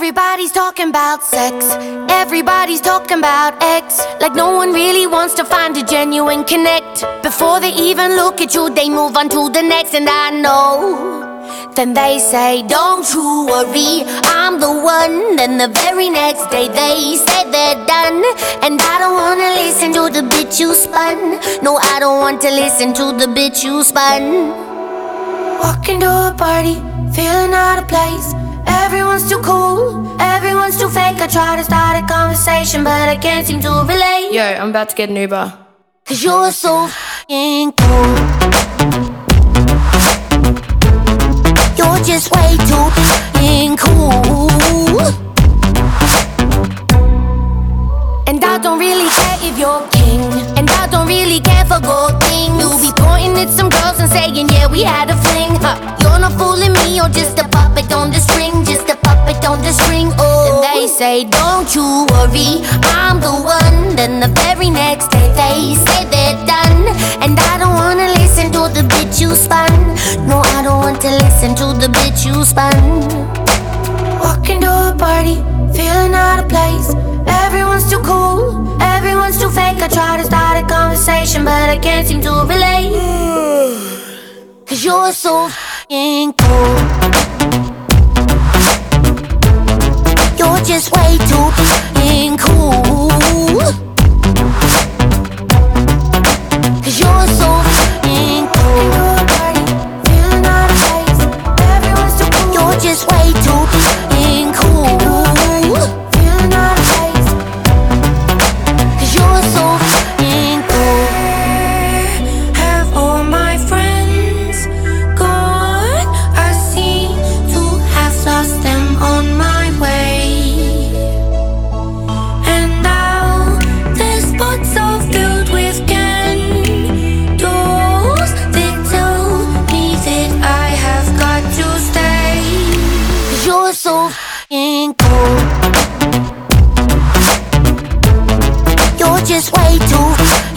Everybody's talking about sex, everybody's talking about X. Like no one really wants to find a genuine connect. Before they even look at you, they move on to the next. And I know, then they say, don't you worry, I'm the one. Then the very next day they say they're done. And I don't wanna listen to the bit you spun. No, I don't want to listen to the bit you spun. Walking to a party, feeling out of place. Everyone's too cool, everyone's too fake. I try to start a conversation, but I can't seem to relate. Yo, I'm about to get an Uber. Cause you're so f***ing cool. You're just way too f***ing cool. And I don't really care if you're king, and I don't really care for gold things. You'll be pointing at some girls and saying, yeah, we had a fling. You're not fooling me, you're just a puppet on the string, just a puppet on the string. Oh, and they say, don't you worry, I'm the one. Then the very next day they say they're done. And I don't wanna listen to the bit you spun. No, I don't want to listen to the bit you spun. Walking to a party, feeling out of place. Everyone's too cool, everyone's too fake. I try to start a conversation, but I can't seem to relate. Cause you're so f***ing cool. You're just way too f***ing cool. Cause you're so f***ing cool. Feeling out of place. Everyone's too cool. You're just way too f***ing cool. Feeling out of place. Cause you're so f***ing cool. Have all my friends gone? I seem to have lost them on my way. And now the spots are filled with candles. They tell me that I have got to stay. Cause you're so f***ing cool. You're just way too